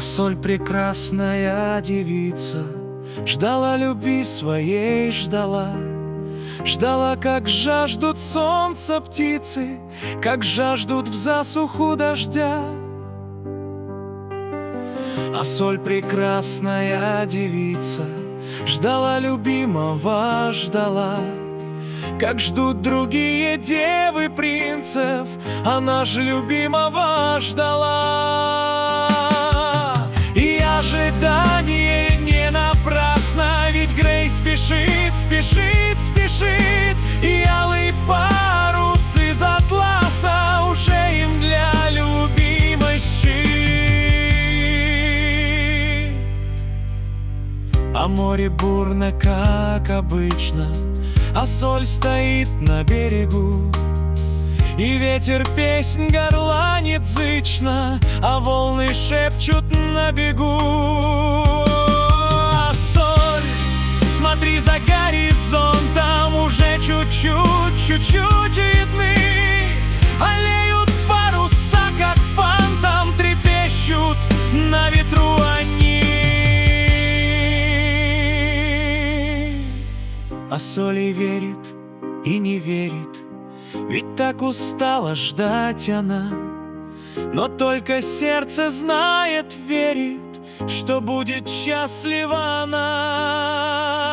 Соль прекрасная девица ждала любви своей, ждала. Ждала, как жаждут солнца птицы, как жаждут в засуху дождя. А соль прекрасная девица ждала любимого, ждала, как ждут другие девы принцев, она же любимого ждала. И ожидание не напрасно, ведь Грей спешит, спешит, спешит, и алый парус из атласа уже им для любимой сшит. А море бурно, как обычно, а соль стоит на берегу, и ветер песнь горланит зычно, а волны шепчут на бегу. А соль, смотри за горизонтом, уже чуть-чуть, чуть-чуть видны. Аллеют паруса, как фантом, трепещут на ветру они. А соль и верит, и не верит, ведь так устала ждать она. Но только сердце знает, верит, что будет счастлива она.